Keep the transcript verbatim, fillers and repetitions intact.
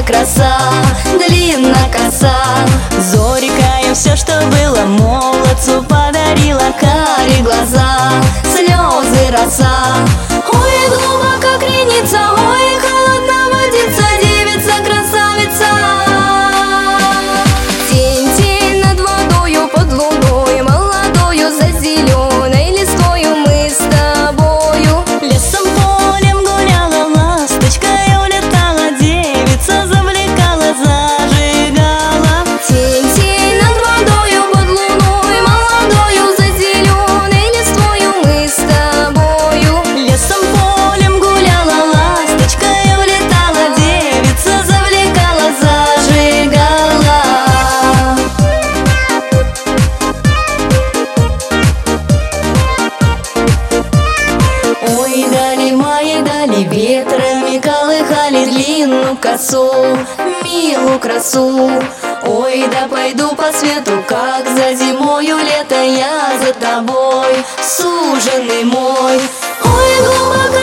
краса, длинна коса. Зорька им все, что было, молодцу подарила. Карие глаза, слезы роса. Ой, глубоко кренится, ой, холодна водица, девица красавица. Тень, тень над водою, под луной молодою, за зеленой листвою мы с тобою. Лесом, полем гуляла, ласточкой улетала, девица завлекала, зажигала. Тень, тень над водою, под луной молодою, за зеленой листвою мы с тобою. Лесом, полем гуляла, ласточкой улетала, девица завлекала, зажигала. Ой, дали мои, дали ветрами колыхали длинную косу, милую красу. Ой, да пойду по свету, как за зимою лето, я за тобой, суженый мой. Ой, глубоко